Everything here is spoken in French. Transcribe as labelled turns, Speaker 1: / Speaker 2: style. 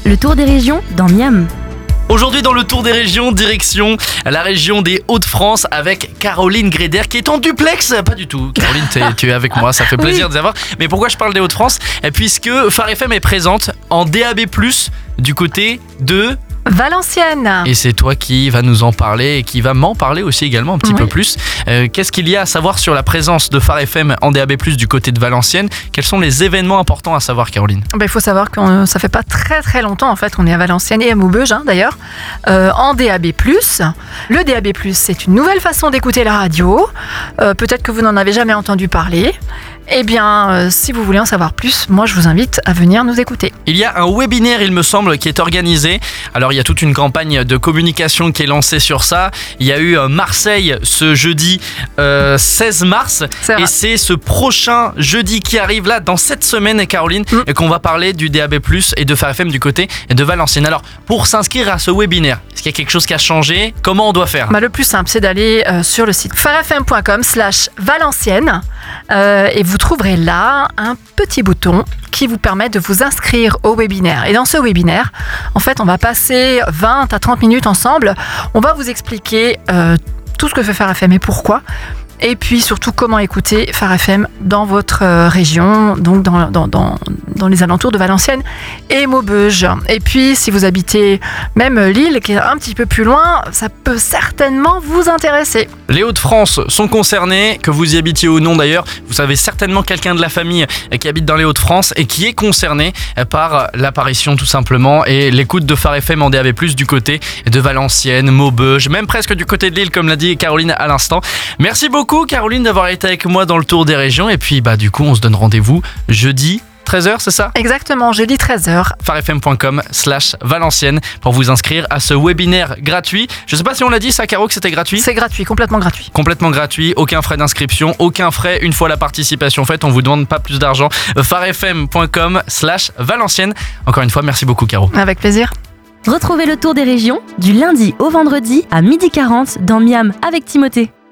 Speaker 1: Le tour des régions dans Miam.
Speaker 2: Aujourd'hui dans le tour des régions, direction la région des Hauts-de-France avec Caroline Gréder qui est en duplex. Pas du tout, Caroline, tu es avec moi, ça fait plaisir de savoir. Mais pourquoi je parle des Hauts-de-France ? Puisque Phare FM est présente en DAB+, du côté de...
Speaker 3: Valenciennes.
Speaker 2: Et c'est toi qui va nous en parler et qui va m'en parler aussi également un petit peu plus. Qu'est-ce qu'il y a à savoir sur la présence de Phare FM en DAB+, du côté de Valenciennes ? Quels sont les événements importants à savoir, Caroline ?
Speaker 3: Il faut savoir que ça fait pas très longtemps en fait, on est à Valenciennes et à Maubeuge d'ailleurs, en DAB+. Le DAB+, c'est une nouvelle façon d'écouter la radio. Peut-être que vous n'en avez jamais entendu parler. Eh bien, si vous voulez en savoir plus, moi je vous invite à venir nous écouter.
Speaker 2: Il y a un webinaire, il me semble, qui est organisé. Alors, il y a toute une campagne de communication qui est lancée sur ça. Il y a eu Marseille ce jeudi 16 mars. Et c'est ce prochain jeudi qui arrive là, dans cette semaine, Caroline, qu'on va parler du DAB+, et de Phare FM du côté de Valenciennes. Alors, pour s'inscrire à ce webinaire, est-ce qu'il y a quelque chose qui a changé ? Comment on doit faire ?
Speaker 3: Le plus simple, c'est d'aller sur le site pharefm.com/Valenciennes et vous trouverez là un petit bouton qui vous permet de vous inscrire au webinaire. Et dans ce webinaire, en fait, on va passer 20 à 30 minutes ensemble. On va vous expliquer tout ce que fait Phare FM et pourquoi. Et puis surtout comment écouter Phare FM dans votre région, donc dans les alentours de Valenciennes et Maubeuge. Et puis si vous habitez même Lille, qui est un petit peu plus loin, ça peut certainement vous intéresser.
Speaker 2: Les Hauts-de-France sont concernés, que vous y habitiez ou non d'ailleurs. Vous avez certainement quelqu'un de la famille qui habite dans les Hauts-de-France et qui est concerné par l'apparition tout simplement et l'écoute de Phare FM en DAB+, du côté de Valenciennes, Maubeuge, même presque du côté de Lille comme l'a dit Caroline à l'instant. Merci beaucoup Caroline d'avoir été avec moi dans le tour des régions et puis du coup on se donne rendez-vous jeudi 13h, c'est ça ?
Speaker 3: Exactement, jeudi 13h.
Speaker 2: pharefm.com/Valenciennes pour vous inscrire à ce webinaire gratuit. Je sais pas si on l'a dit ça, Caro, que c'était gratuit ?
Speaker 3: C'est gratuit, complètement gratuit.
Speaker 2: Complètement gratuit, aucun frais d'inscription, aucun frais une fois la participation faite, on vous demande pas plus d'argent. pharefm.com/Valenciennes. Encore une fois, merci beaucoup Caro.
Speaker 3: Avec plaisir.
Speaker 1: Retrouvez le tour des régions du lundi au vendredi à 12h40 dans Miam avec Timothée.